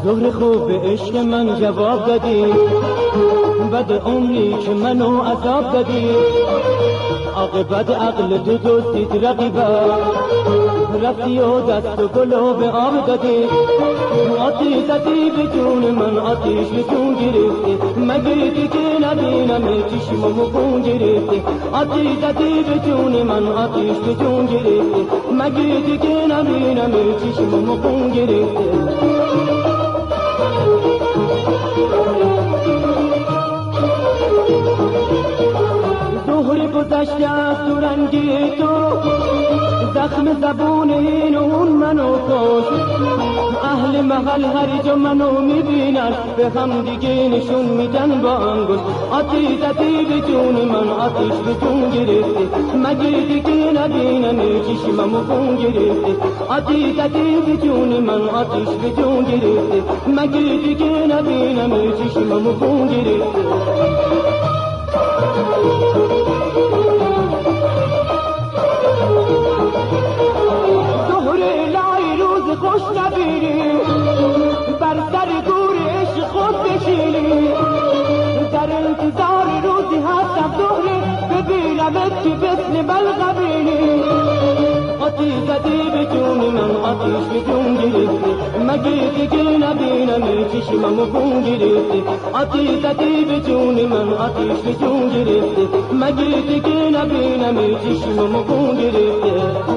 ظهر خوب به عشق من جواب دادی، بد عمری که منو عذاب دادی. عاقبت عقل تو دوستیت رقیبه، رفتی و دست و گل و به آب دادی. آتیش زدی به جون من، آتیش به جون گرفتی، مگه که نبینم چشمم خون گرفتی. آتیش زدی به جون من، آتیش به جون گرفتی، مگه که نبینم چشمم خون گرفتی. ظهر گذشته از تو رنگی تو، زخم زبون این و اون منو کش. اهل محل هر جا منو میبینن، به هم دیگه نشون میدن با انگشت. آتیش زدی به جون من، آتیش به جون گرفتی، مگه دیگه نبینم چشمم خون گرفتی. آتیش زدی به جون من، آتیش به جون گرفتی، مگه دیگه نبینم چشمم خون گرفتی. خوش نبینی، بر سر گور عشق خود بشینی. در انتظار روزی هستم ظهری، ببینمت که بسن بلغبینی. آتیش زدی به جون من، آتیش به جون گرفتی، مگه دیگه نبینم چشمم خون گرفتی. آتیش زدی به جون من، آتیش به جون گرفتی، مگه دیگه نبینم چشمم خون گرفتی.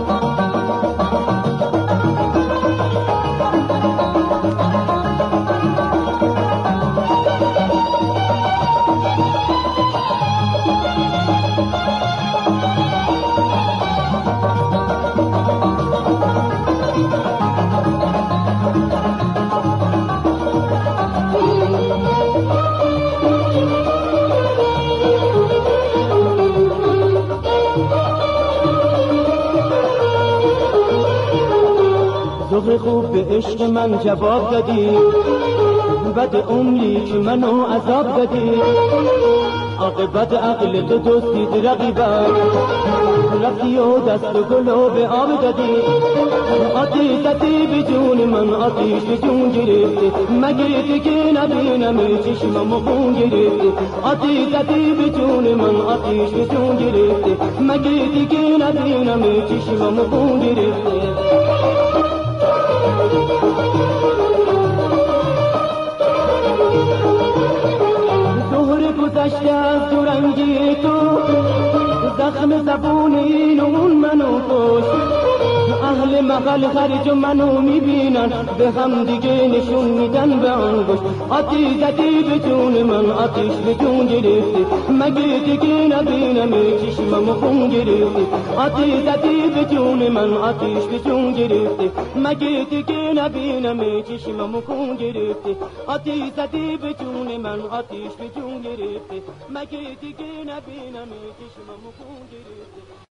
ظهر خوب به عشق من جواب دادی، بد عمری که منو عذاب دادی. عاقبت عقل تو دوستیت رقیبه، رفتی و دست و گل و به آب دادی. آتیش زدی به جون من، آتیش به جون گرفتی، مگه دیگه نبینم چشمم خون گرفتی. آتیش زدی به جون من، آتیش به جون گرفتی، مگه دیگه نبینم چشمم خون گرفتی. ظهر گذشته از تو رنگی تو، زخم زبون این و اون منو کش. اهل محل خرج منو میبینن، به هم دیگه نشون میدن به انگشت. آتیش زدی به جون من، آتیش به جون گرفتی، مگه دیگه نبینم چشمم خون گرفتی. آتیش زدی به جون من، آتیش به جون گرفتی، مگه دیگه نبینم چشمم خون گرفتی. آتیش زدی به جون من، آتیش به جون گرفتی، مگه دیگه نبینم چشمم خون گرفتی.